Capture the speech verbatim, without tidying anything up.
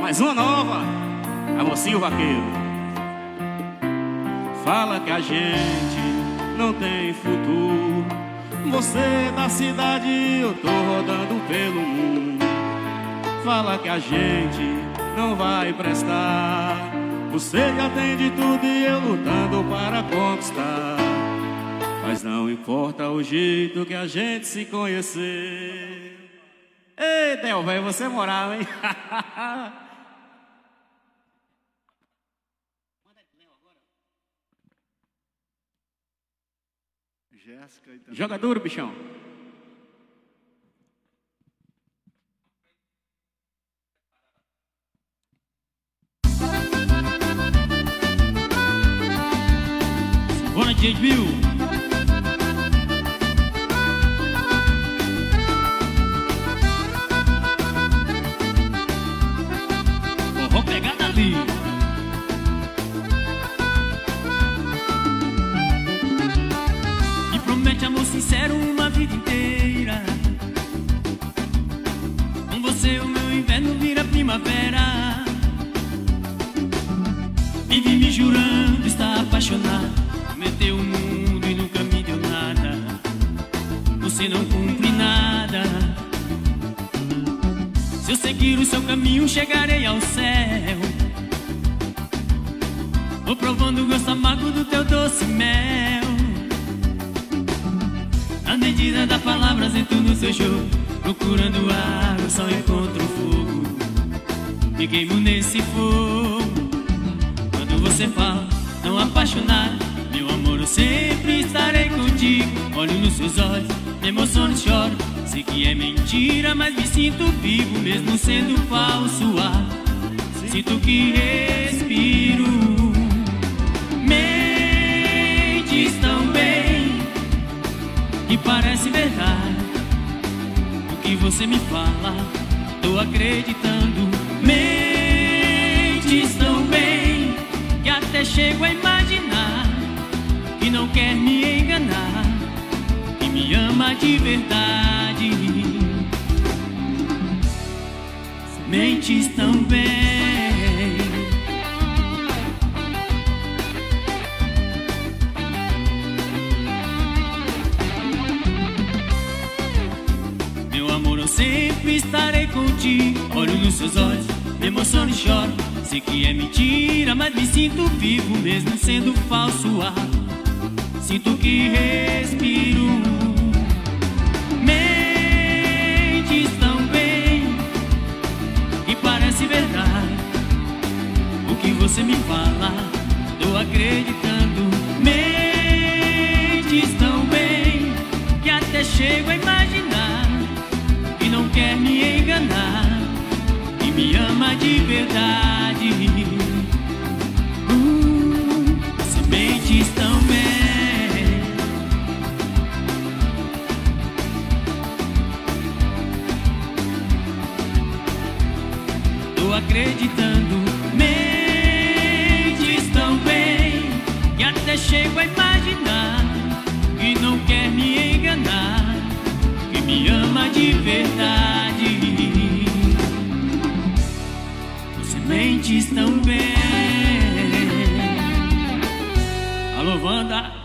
Mais uma nova. Amorcinho Vaqueiro. Fala que a gente não tem futuro. Você é da cidade, eu tô rodando pelo mundo. Fala que a gente não vai prestar. Você já tem de tudo e eu lutando para conquistar. Mas não importa o jeito que a gente se conhecer. Ei, Del, velho, você morava, hein? Joga duro, bichão. Boa noite, gente, viu? Vou pegar dali. Me promete amor sincero uma vida inteira. Com você o meu inverno vira primavera. Vive me jurando estar apaixonado. Prometeu o mundo e nunca me deu nada. Você não cumpre nada. Se eu seguir o seu caminho, chegarei ao céu. Vou provando o gosto amargo do teu doce mel. Na medida das palavras entro no seu jogo. Procurando água, só encontro fogo. Me queimo nesse fogo. Quando você fala, não apaixonado, meu amor, eu sempre estarei contigo. Olho nos seus olhos, me emociono e choro. Sei que é mentira, mas me sinto vivo, mesmo sendo falso ar. Sinto que respiro. Mentes tão bem que parece verdade. O que você me fala, tô acreditando. Mentes tão bem que até chego a imaginar que não quer me enganar, que me ama de verdade. Mentes tão bem. Meu amor, eu sempre estarei contigo. Olho nos seus olhos, me emociono e choro. Sei que é mentira, mas me sinto vivo, mesmo sendo falso ar. Sinto que respiro. Mentes tão bem que parece verdade. O que você me fala, tô acreditando. Mentes tão bem que até chego a imaginar que não quer me enganar, que me ama de verdade. uh, Sementes tão bem. Tô acreditando. Mentes tão bem que até chego a imaginar que não quer me enganar, que me ama de verdade. Sementes tão bem. Alô, Wanda.